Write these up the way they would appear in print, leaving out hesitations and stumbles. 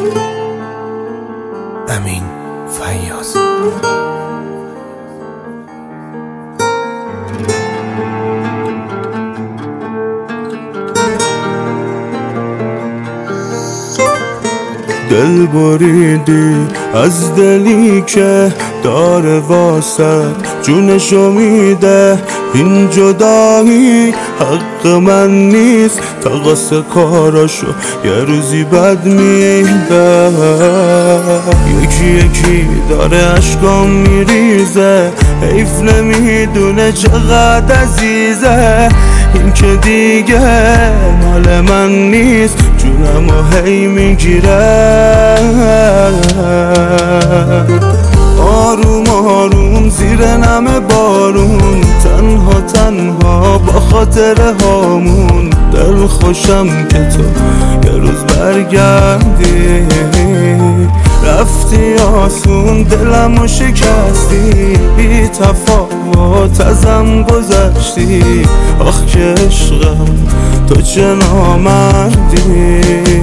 امین فیاض. دل بریدی از دلی که داره واسه جونشو میده، این جدایی حق من نیست، تقاس کاراشو یه روزی بد میده. یکی یکی داره عشقام میریزه، حیف نمیدونه چقدر عزیزه، این که دیگه مال من نیست، جونمو هی میگیره. آروم آروم زیر نم بارون، تنها تنها با خاطر هامون، دل خوشم که تو یه روز برگردی. رفتی آسون دلمو شکستی، بی تفاوت ازم گذشتی، آخ که عشقم تو چه نامردی.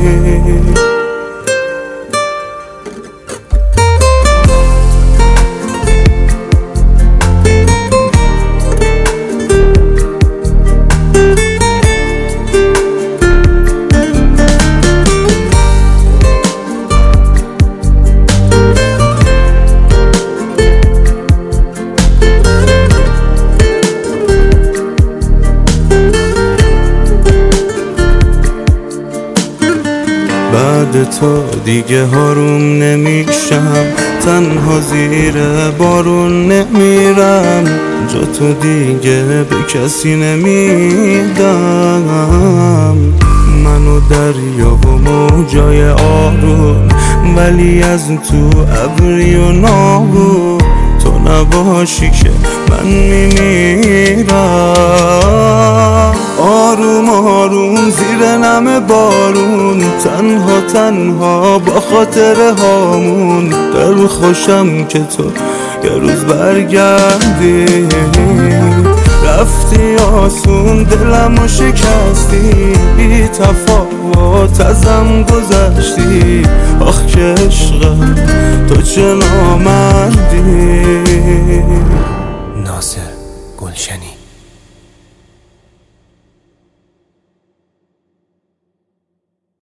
بعد تو دیگه هاروم نمیشم، تنها زیر بارون نمیرم، جا تو دیگه به کسی نمیدم. منو دریا و موجای آروم، ولی از تو ابری و ناهون، تو نباشی که من میمیرم. آروم آروم زیر نم بارون، تنها تنها با خاطر هامون، دل خوشم که تو یه روز برگردی. رفتی آسون دلمو شکستی، بی تفاوت ازم گذشتی، آخ که عشقم تو چه نامردی. ناصر گلشنی.